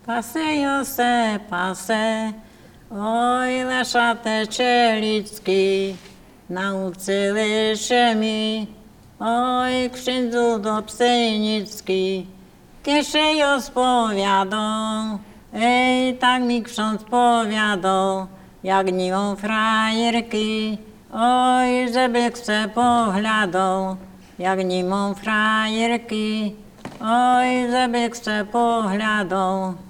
Paseją se, pase, oj, leszate czelicki, nauczyły się mi, oj, księdzu do Psejnicki, kieszeją spowiadą, ej, tak mi ksiądz powiadał, jak nią frajerki, oj, żeby chce poglądał, jak nimą frajerki, oj, żeby chce poglądał.